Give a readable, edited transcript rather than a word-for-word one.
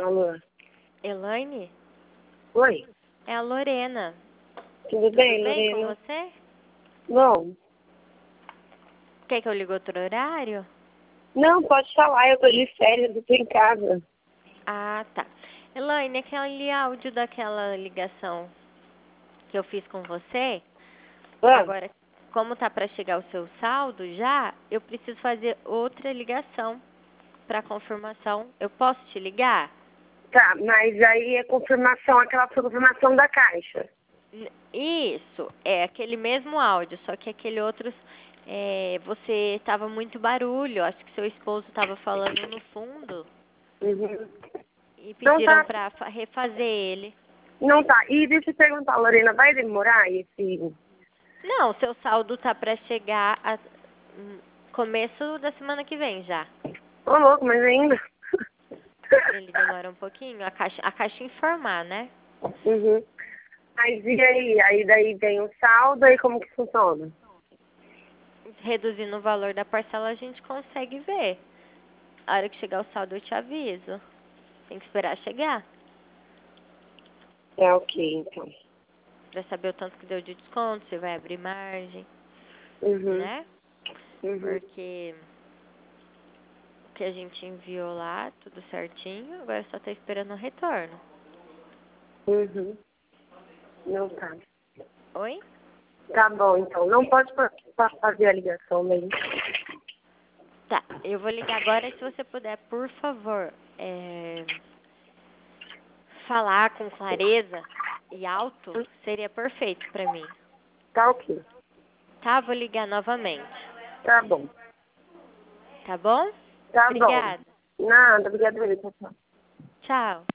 Alô? Elaine? Oi? É a Lorena. Tudo bem, Tudo bem com Lorena? você? Bom. Quer que eu ligue outro horário? Não, pode falar, eu tô de férias, eu tô em casa. Ah, tá. Elaine, aquele áudio daquela ligação que eu fiz com você, Ah, agora, como tá para chegar o seu saldo já, eu preciso fazer outra ligação para confirmação. Eu posso te ligar? tá, mas aí é confirmação, aquela confirmação da caixa. Isso, é aquele mesmo áudio, só que aquele outro, você tava muito barulho, acho que seu esposo tava falando no fundo Uhum. e Não pediram tá, pra refazer ele. não tá. E deixa eu te perguntar, Lorena, vai demorar esse... Não, seu saldo tá pra chegar começo da semana que vem já. Ô, louco, mas ainda... Ele demora um pouquinho, a caixa informar, né? Uhum. Mas e aí? Aí daí vem o saldo, aí como que funciona? Reduzindo o valor da parcela a gente consegue ver. A hora que chegar o saldo eu te aviso. Tem que esperar chegar. É ok, então. Pra saber o tanto que deu de desconto, se vai abrir margem, Uhum. né? Uhum. Porque o que a gente enviou lá, tudo certinho, agora só tá esperando o retorno. Uhum. Não tá. Oi? Tá bom, então. Não pode fazer a ligação mesmo. Tá, eu vou ligar agora e se você puder, por favor, falar com clareza e alto, seria perfeito pra mim. Tá ok. Tá? Vou ligar novamente. Tá bom. Tá bom? Tá bom. Obrigada. Nada, obrigada. Tchau. Tchau.